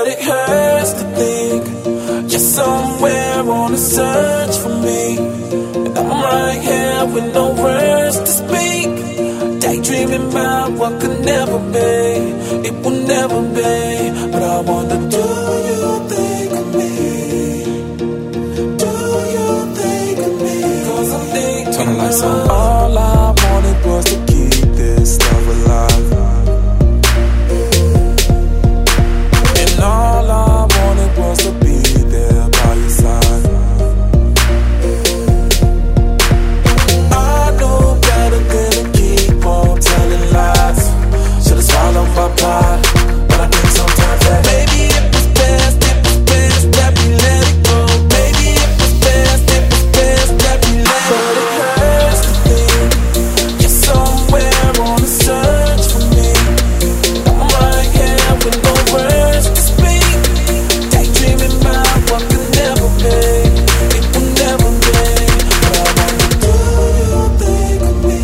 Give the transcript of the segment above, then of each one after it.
But it hurts to think you're somewhere on a search for me, and I'm right here with no words to speak, daydreaming about what could never be. It will never be. But I wonder, do you think of me? Do you think of me? 'Cause I'm thinking. Turn the lights on. All I wanted was to keep this love alive, and all I wanted was to be there by your side. I knew better than to keep on telling lies. Should've swallowed my pride, but I think sometimes that maybe it was best that we let it go. Maybe it was best that we let it go. But it hurts to think you're somewhere on a search for me. I'm right here with no words to speak, daydreaming about what could never be. It will never be. But I wonder, do you think of me?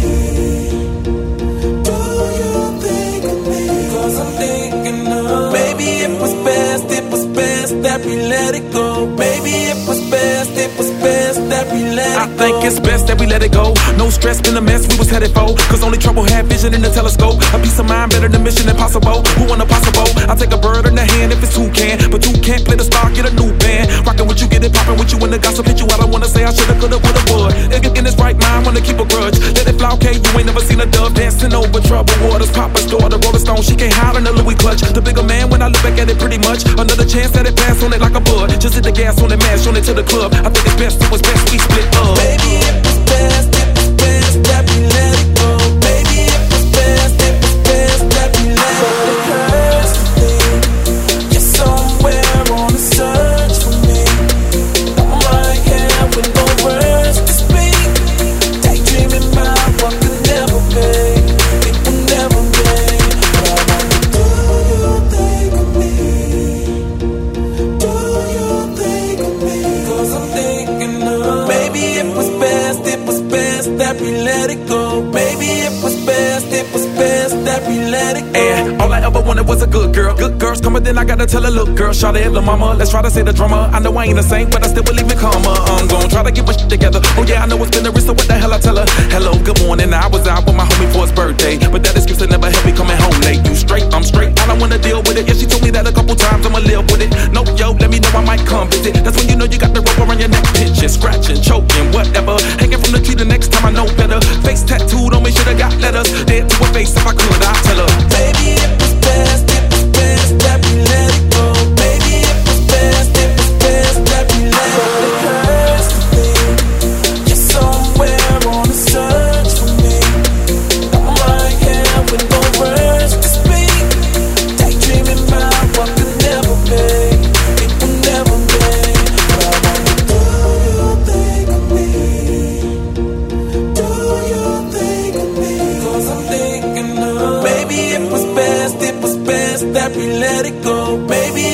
Do you think of me? 'Cause I'm thinking of maybe it was best that we let it go. Maybe it was best that we let it go. I think it's best that we let it go. No stress, been a mess we was headed for. 'Cause only trouble had vision in the telescope. A peace of mind better than mission impossible. Who want impossible? I take a bird in the hand if it's two can. But two can't play the star, get a new band. Rockin' with you, get it poppin' with you in the gossip. Hit you, I don't wanna say I shoulda, coulda, woulda, would. In his right mind, wanna keep a grudge. Let it fly, okay, you ain't never seen a dove dancing over troubled waters. Papa's daughter, Rolling Stone, she can't hide in the Louis clutch. The bigger man, when I look back at it pretty much. Another chance that it pass on it like a bud. Just hit the gas on it, mash on it to the club. I think it's best, it was best we split up. Maybe it was best that we let it go. Maybe it was best that we let it go. But it hurts to think you're somewhere on a search for me. I'm right here with no words to speak, daydreaming about what could never be. It will never be. But I wonder, do you think of me? Do you think of me? 'Cause I'm thinking of maybe it was best that we let it go. Maybe it was best that we let it go. And all I ever wanted was a good girl. Good girls coming, then I gotta tell her, look, girl, shout it, lil' mama. Let's try to say the drama. I know I ain't the same, but I still believe in karma. I'm gon' try to get my shit together. Oh yeah, I know it's been a risk, so what the hell I tell her? Hello, good morning. I was out with my homie for his birthday, but that excuse will never help me coming home late. You straight, I'm straight. I don't wanna deal with it. Yeah, she told me that a couple times, I'ma live with it. No, yo, let me know I might come visit. That's when you know you got the rope around your neck, pinching, scratching, choking, whatever. Hanging from the tree the next time I know better. Face tattooed on me, should've got letters. Dead to her face if I could, I'd tell her. Maybe it was best that we let it go. Maybe it was best that we let it go. But it hurts to think you're somewhere on a search for me. I'm right here with no words to speak, daydreaming about what could never be. It will never be. But I wonder, do you think of me? Do you think of me? 'Cause I'm thinking of maybe it was best that we let it go. Maybe